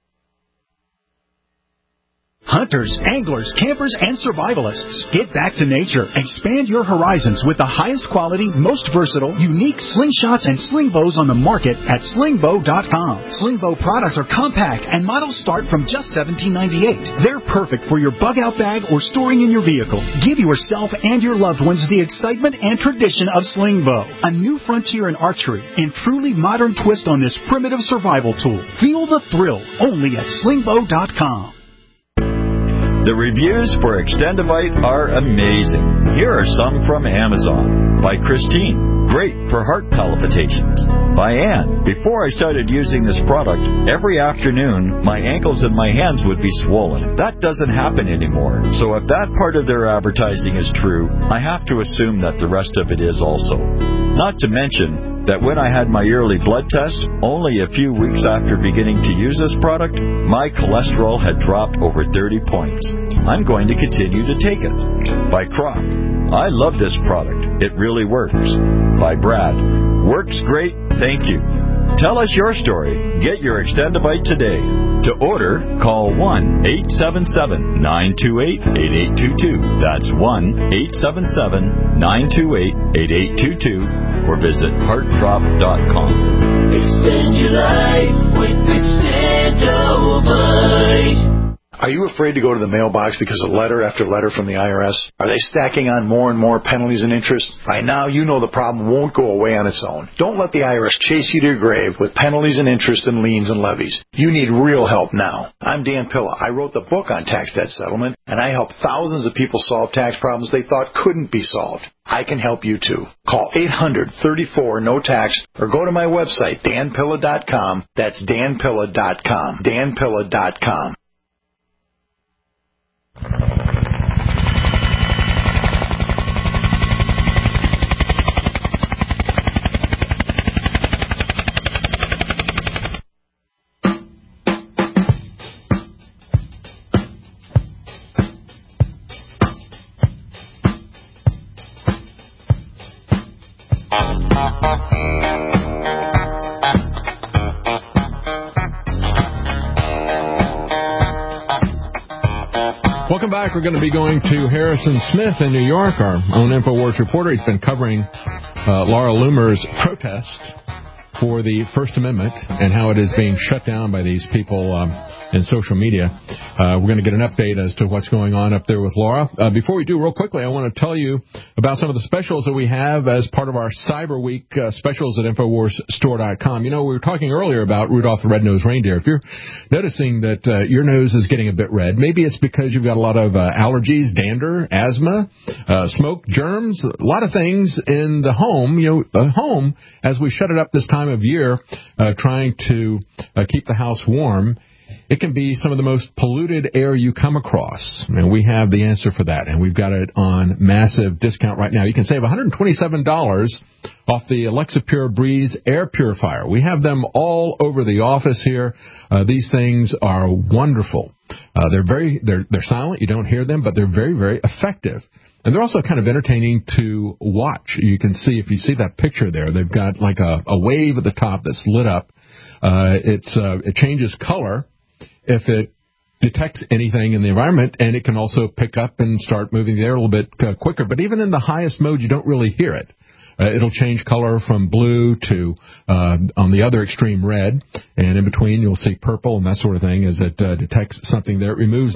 G: Hunters, anglers, campers, and survivalists. Get back to nature. Expand your horizons with the highest quality, most versatile, unique slingshots and sling bows on the market at slingbow.com. Slingbow products are compact and models start from just $17.98. They're perfect for your bug-out bag or storing in your vehicle. Give yourself and your loved ones the excitement and tradition of Slingbow, a new frontier in archery and truly modern twist on this primitive survival tool. Feel the thrill only at slingbow.com.
U: The reviews for Extendivite are amazing. Here are some from Amazon. By Christine. Great for heart palpitations. By Ann. Before I started using this product, every afternoon my ankles and my hands would be swollen. That doesn't happen anymore. So if that part of their advertising is true, I have to assume that the rest of it is also. Not to mention that when I had my yearly blood test, only a few weeks after beginning to use this product, my cholesterol had dropped over 30 points. I'm going to continue to take it. By Croc. I love this product. It really works. By Brad. Works great. Thank you. Tell us your story. Get your Extendivite today. To order, call 1-877-928-8822. That's 1-877-928-8822. Or visit heartdrop.com.
V: Extend your life with Extendivite.
W: Are you afraid to go to the mailbox because of letter after letter from the IRS? Are they stacking on more and more penalties and interest? By now, you know the problem won't go away on its own. Don't let the IRS chase you to your grave with penalties and interest and liens and levies. You need real help now. I'm Dan Pilla. I wrote the book on tax debt settlement, and I help thousands of people solve tax problems they thought couldn't be solved. I can help you too. Call 800-34-NO-TAX or go to my website, danpilla.com. That's danpilla.com. danpilla.com.
B: Welcome back. We're going to be going to Harrison Smith in New York, our own InfoWars reporter. He's been covering Laura Loomer's protest for the First Amendment and how it is being shut down by these people in social media. We're going to get an update as to what's going on up there with Laura. Before we do, real quickly, I want to tell you about some of the specials that we have as part of our Cyber Week specials at InfoWarsStore.com. You know, we were talking earlier about Rudolph the Red-Nosed Reindeer. If you're noticing that your nose is getting a bit red, maybe it's because you've got a lot of allergies, dander, asthma, smoke, germs, a lot of things in the home. You know, home, as we shut it up this time of year, trying to keep the house warm, it can be some of the most polluted air you come across. And we have the answer for that, and we've got it on massive discount right now. You can save $127 off the Alexa Pure Breeze air purifier. We have them all over the office here. These things are wonderful. They're silent. You don't hear them, but they're very, very effective. And they're also kind of entertaining to watch. You can see, if you see that picture there, they've got like a wave at the top that's lit up. It changes color if it detects anything in the environment, and it can also pick up and start moving the air a little bit quicker. But even in the highest mode, you don't really hear it. It'll change color from blue to, on the other extreme, red. And in between, you'll see purple and that sort of thing as it detects something there. It removes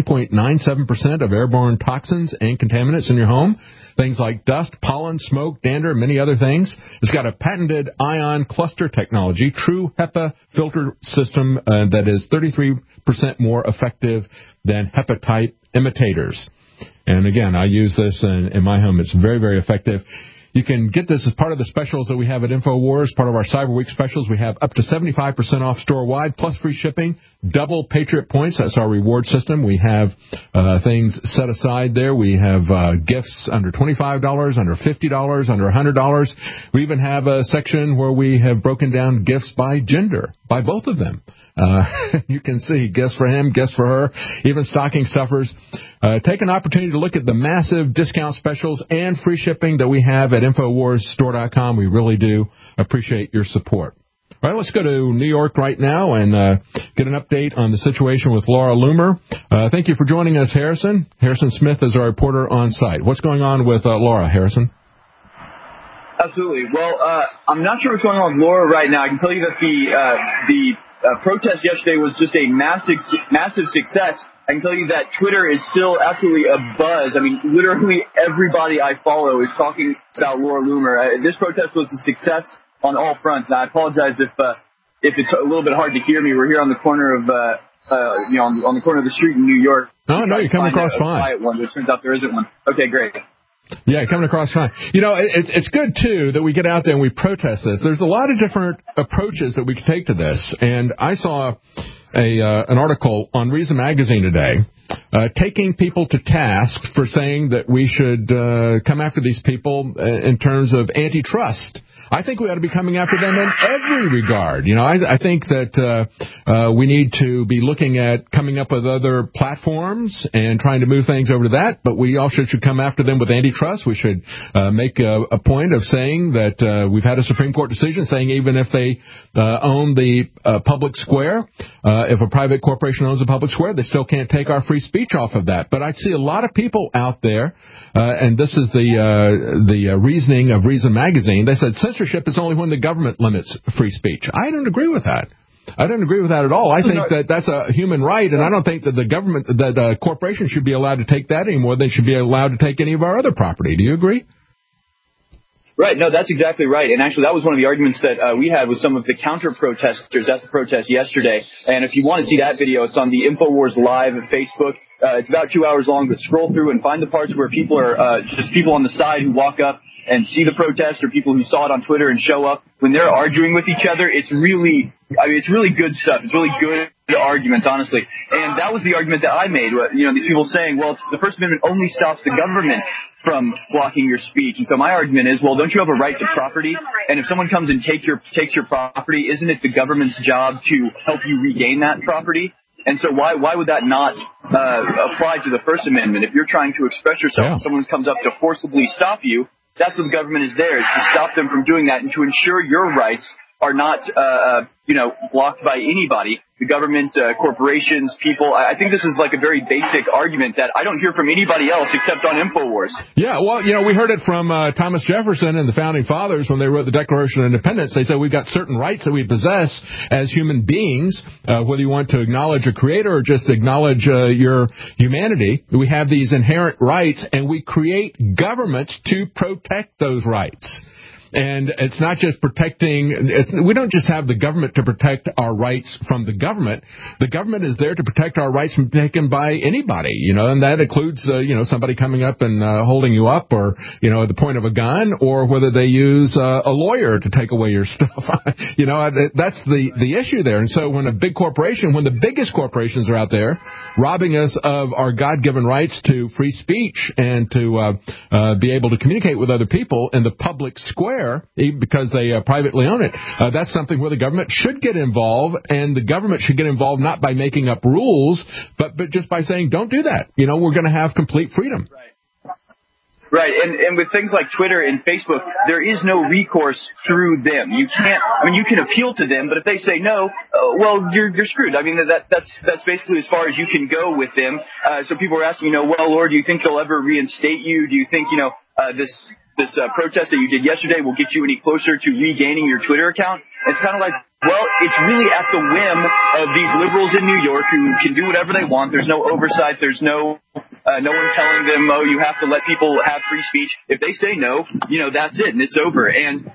B: 99.97% of airborne toxins and contaminants in your home. Things like dust, pollen, smoke, dander, and many other things. It's got a patented ion cluster technology, true HEPA filter system that is 33% more effective than HEPA-type imitators. And again, I use this in my home. It's very, very effective. You can get this as part of the specials that we have at InfoWars, part of our Cyber Week specials. We have up to 75% off store-wide, plus free shipping, double Patriot points. That's our reward system. We have things set aside there. We have gifts under $25, under $50, under $100. We even have a section where we have broken down gifts by gender, by both of them. You can see gifts for him, gifts for her, even stocking stuffers. Take an opportunity to look at the massive discount specials and free shipping that we have at InfoWarsStore.com. We really do appreciate your support. All right, let's go to New York right now and get an update on the situation with Laura Loomer. Thank you for joining us, Harrison. Harrison Smith is our reporter on site. What's going on with Laura, Harrison?
C: Absolutely. Well, I'm not sure what's going on with Laura right now. I can tell you that the protest yesterday was just a massive success. I can tell you that Twitter is still absolutely abuzz. I mean, literally everybody I follow is talking about Laura Loomer. This protest was a success on all fronts. And I apologize if it's a little bit hard to hear me. We're here on the corner of on the corner of the street in New York.
B: Oh no, you're coming across fine.
C: Quiet one, but it turns out there isn't one. Okay, great.
B: Yeah, coming across fine. You know, it's good, too, that we get out there and we protest this. There's a lot of different approaches that we can take to this. And I saw an article on Reason Magazine today taking people to task for saying that we should come after these people in terms of antitrust. I think we ought to be coming after them in every regard. You know, I think that we need to be looking at coming up with other platforms and trying to move things over to that, but we also should come after them with antitrust. We should make a point of saying that we've had a Supreme Court decision saying even if they own the public square, if a private corporation owns a public square, they still can't take our free speech off of that. But I see a lot of people out there, and this is the reasoning of Reason Magazine. They said censorship is only when the government limits free speech. I don't agree with that. I don't agree with that at all. I think that that's a human right, and I don't think that the government, that corporations should be allowed to take that any more than they should be allowed to take any of our other property. Do you agree?
C: Right. No, that's exactly right. And actually, that was one of the arguments that we had with some of the counter-protesters at the protest yesterday. And if you want to see that video, it's on the InfoWars Live at Facebook. It's about 2 hours long, but scroll through and find the parts where people are just people on the side who walk up and see the protest, or people who saw it on Twitter and show up. When they're arguing with each other, it's really good stuff. It's really good arguments, honestly. And that was the argument that I made. You know, these people saying, well, the First Amendment only stops the government from blocking your speech. And so my argument is, well, don't you have a right to property? And if someone comes and takes your property, isn't it the government's job to help you regain that property? And so why would that not apply to the First Amendment? If you're trying to express yourself and someone comes up to forcibly stop you, that's what the government is there, is to stop them from doing that and to ensure your rights are not, blocked by anybody. The government, corporations, people. I think this is like a very basic argument that I don't hear from anybody else except on InfoWars.
B: Yeah, well, you know, we heard it from Thomas Jefferson and the Founding Fathers when they wrote the Declaration of Independence. They said we've got certain rights that we possess as human beings, whether you want to acknowledge a creator or just acknowledge your humanity. We have these inherent rights, and we create governments to protect those rights. And it's not just we don't just have the government to protect our rights from the government. The government is there to protect our rights from being taken by anybody, you know, and that includes, somebody coming up and holding you up, or, at the point of a gun, or whether they use a lawyer to take away your stuff. That's the issue there. And so when the biggest corporations are out there robbing us of our God-given rights to free speech and to be able to communicate with other people in the public square, there because they privately own it. That's something where the government should get involved, and the government should get involved not by making up rules, but just by saying, don't do that. We're going to have complete freedom.
C: Right, and with things like Twitter and Facebook, there is no recourse through them. You can appeal to them, but if they say no, well, you're screwed. I mean, that's basically as far as you can go with them. So people are asking, well, Lord, do you think they'll ever reinstate you? Do you think, this protest that you did yesterday will get you any closer to regaining your Twitter account? It's kind of like, well, it's really at the whim of these liberals in New York who can do whatever they want. There's no oversight. There's no one telling them, you have to let people have free speech. If they say no, that's it, and it's over. And,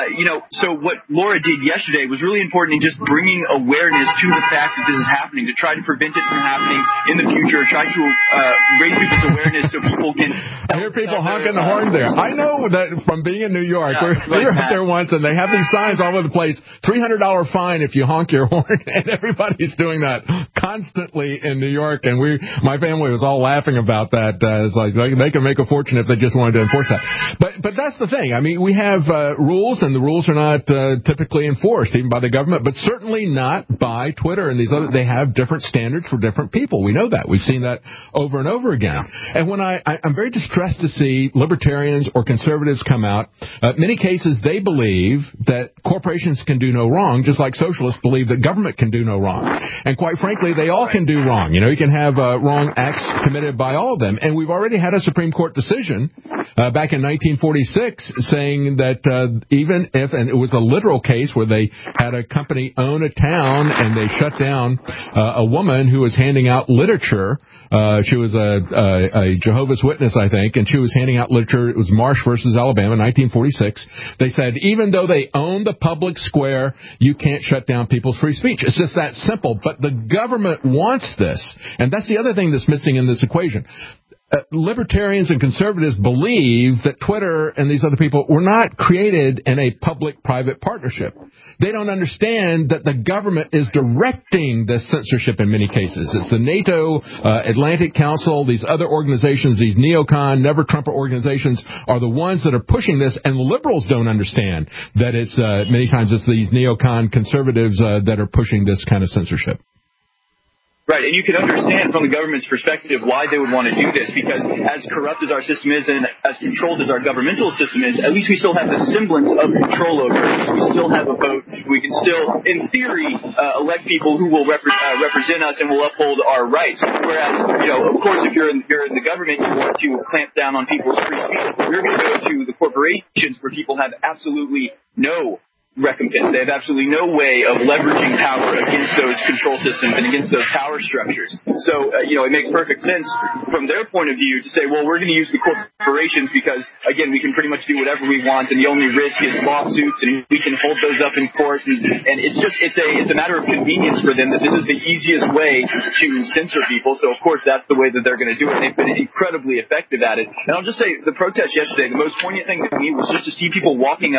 C: so what Laura did yesterday was really important in just bringing awareness to the fact that this is happening, to try to prevent it from happening in the future, try to raise people's awareness so people can...
B: I hear people honking the horn there. I know that from being in New York, we were up there once, and they have these signs all over the place, $300 fine if you honk your horn, and everybody's doing that constantly in New York, and my family was all laughing about that. It's like they can make a fortune if they just wanted to enforce that. But that's the thing. I mean, we have rules, and the rules are not typically enforced even by the government, but certainly not by Twitter and these other. They have different standards for different people. We know that. We've seen that over and over again. And when I'm very distressed to see libertarians or conservatives come out, many cases they believe that corporations can do no wrong, just like socialists believe that government can do no wrong. And quite frankly, they all can do wrong. You can have wrong acts committed by all of them. And we've already had a Supreme Court decision back in 1946 saying that even if, and it was a literal case where they had a company own a town and they shut down a woman who was handing out literature. She was a Jehovah's Witness, I think, and she was handing out literature. It was Marsh versus Alabama, 1946. They said even though they own the public square, you can't shut down people's free speech. It's just that simple. But the government wants this, and that's the other thing that's missing in this equation. Libertarians and conservatives believe that Twitter and these other people were not created in a public-private partnership. They don't understand that the government is directing this censorship in many cases. It's the NATO, Atlantic Council, these other organizations, these neocon, never-Trumper organizations are the ones that are pushing this, and liberals don't understand that it's many times it's these neocon conservatives that are pushing this kind of censorship.
C: Right, and you can understand from the government's perspective why they would want to do this, because as corrupt as our system is and as controlled as our governmental system is, at least we still have the semblance of control over it. We still have a vote. We can still, in theory, elect people who will represent us and will uphold our rights. Whereas, of course, if you're in the government, you want to clamp down on people's free speech. We're going to go to the corporations where people have absolutely no recompense. They have absolutely no way of leveraging power against those control systems and against those power structures. So, it makes perfect sense from their point of view to say, well, we're going to use the corporations because, again, we can pretty much do whatever we want, and the only risk is lawsuits, and we can hold those up in court. And it's a matter of convenience for them that this is the easiest way to censor people. So, of course, that's the way that they're going to do it. And they've been incredibly effective at it. And I'll just say the protest yesterday, the most poignant thing to me was just to see people walking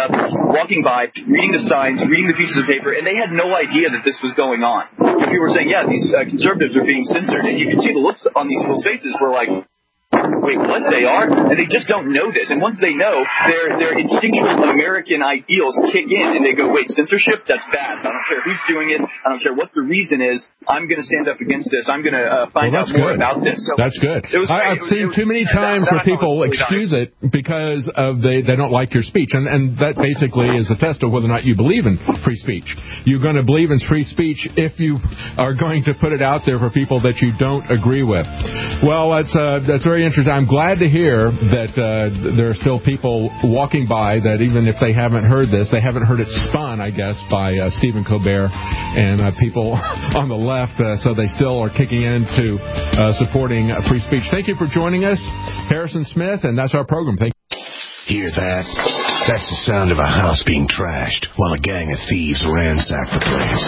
C: by, reading the signs, reading the pieces of paper, and they had no idea that this was going on. People were saying, yeah, these conservatives are being censored, and you can see the looks on these people's faces were like, wait, what? They are? And they just don't know this. And once they know, their instinctual American ideals kick in, and they go, wait, censorship? That's bad. I don't care who's doing it. I don't care what the reason is. I'm going to stand up against this. I'm going to find out more about this. So
B: that's good. I've seen too many times where people excuse it because they don't like your speech. And that basically is a test of whether or not you believe in free speech. You're going to believe in free speech if you are going to put it out there for people that you don't agree with. Well, that's very interesting. I'm glad to hear that there are still people walking by that even if they haven't heard this, they haven't heard it spun, I guess, by Stephen Colbert and people on the left, so they still are kicking into supporting free speech. Thank you for joining us, Harrison Smith, and that's our program. Thank you.
A: Hear that? That's the sound of a house being trashed while a gang of thieves ransack the place.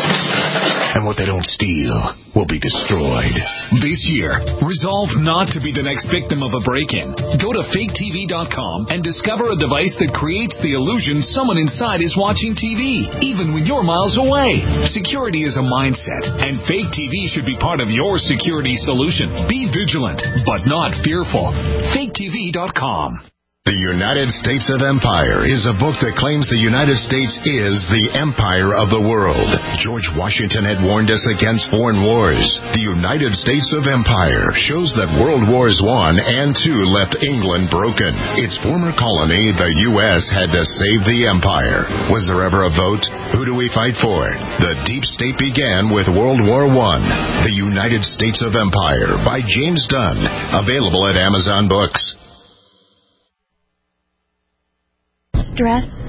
A: And what they don't steal will be destroyed.
L: This year, resolve not to be the next victim of a break-in. Go to faketv.com and discover a device that creates the illusion someone inside is watching TV, even when you're miles away. Security is a mindset, and Fake TV should be part of your security solution. Be vigilant, but not fearful. faketv.com.
I: The United States of Empire is a book that claims the United States is the empire of the world. George Washington had warned us against foreign wars. The United States of Empire shows that World Wars I and II left England broken. Its former colony, the U.S., had to save the empire. Was there ever a vote? Who do we fight for? The deep state began with World War I. The United States of Empire by James Dunn. Available at Amazon Books.
D: Stress,